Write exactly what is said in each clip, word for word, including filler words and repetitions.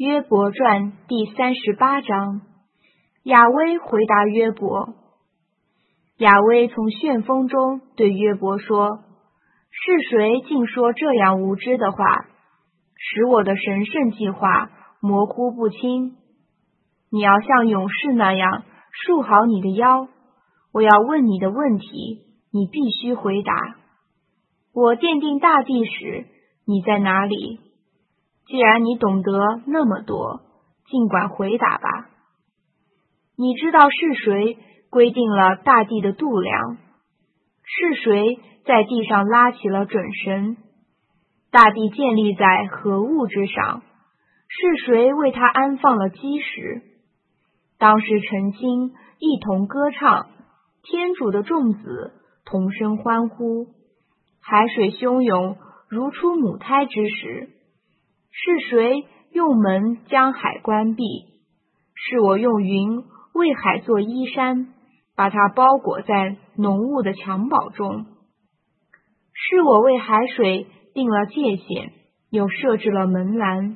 约伯传第三十八章。亚威回答约伯。亚威从旋风中对约伯说：是谁竟说这样无知的话，使我的神圣计划模糊不清？你要像勇士那样束好你的腰，我要问你的问题，你必须回答。我奠定大地时，你在哪里？既然你懂得那么多，尽管回答吧。你知道是谁规定了大地的度量？是谁在地上拉起了准绳？大地建立在何物之上？是谁为它安放了基石？当时晨星一同歌唱，天主的众子同声欢呼，海水汹涌如出母胎之时。是谁用门将海关闭？是我用云为海做衣衫，把它包裹在浓雾的襁褓中。是我为海水定了界限，又设置了门栏。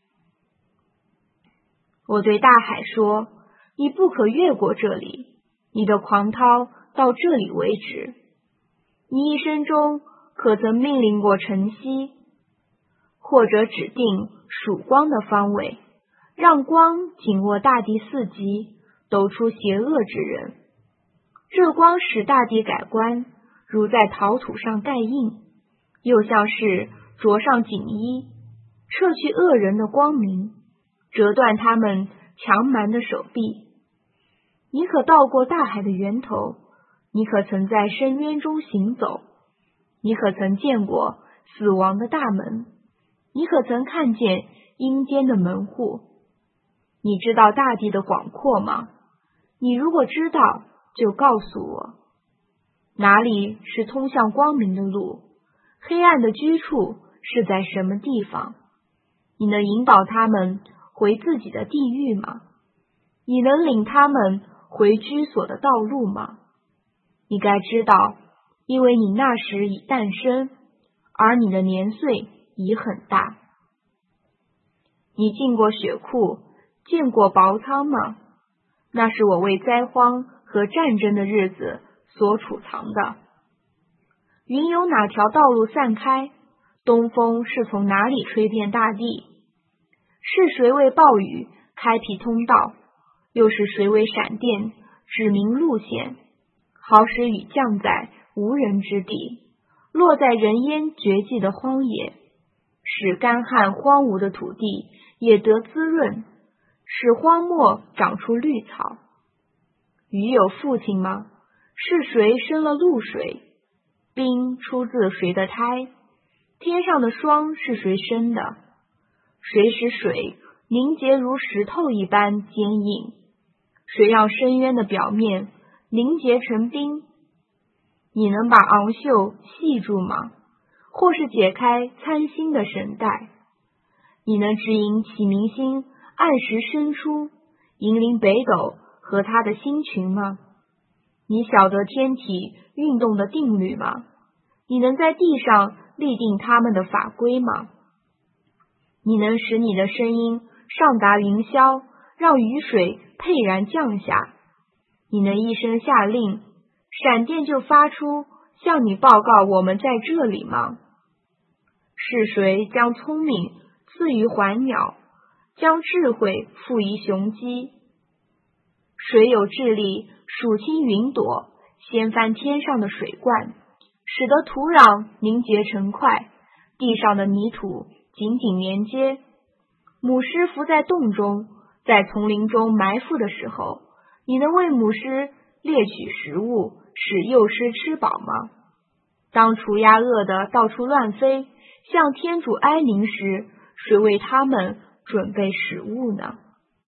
我对大海说：你不可越过这里，你的狂涛到这里为止。你一生中可曾命令过晨曦，或者指定曙光的方位，让光紧握大地四极，抖出邪恶之人？这光使大地改观，如在陶土上盖印，又像是着上锦衣，撤去恶人的光明，折断他们强蛮的手臂。你可到过大海的源头？你可曾在深渊中行走？你可曾见过死亡的大门？你可曾看见阴间的门户？你知道大地的广阔吗？你如果知道，就告诉我，哪里是通向光明的路？黑暗的居处是在什么地方？你能引导他们回自己的地狱吗？你能领他们回居所的道路吗？你该知道，因为你那时已诞生，而你的年岁已很大。你进过雪库，见过雹仓吗？那是我为灾荒和战争的日子所储藏的。云由哪条道路散开？东风是从哪里吹遍大地？是谁为暴雨开辟通道？又是谁为闪电指明路线，好使雨降在无人之地，落在人烟绝迹的荒野，使干旱荒芜的土地也得滋润，使荒漠长出绿草。雨有父亲吗？是谁生了露水？冰出自谁的胎？天上的霜是谁生的？谁使水凝结如石头一般坚硬？谁让深渊的表面凝结成冰？你能把昂秀系住吗？或是解开参星的绳带？你能指引启明星按时升出，引领北斗和他的星群吗？你晓得天体运动的定律吗？你能在地上立定他们的法规吗？你能使你的声音上达云霄，让雨水沛然降下？你能一声下令，闪电就发出，向你报告我们在这里吗？是谁将聪明赐予环鸟，将智慧赋予雄鸡？谁有智力数清云朵，掀翻天上的水罐，使得土壤凝结成块，地上的泥土紧紧连接？母狮伏在洞中，在丛林中埋伏的时候，你能为母狮猎取食物，使幼狮吃饱吗？当雏鸭饿得到处乱飞，向天主哀鸣时，谁为他们准备食物呢？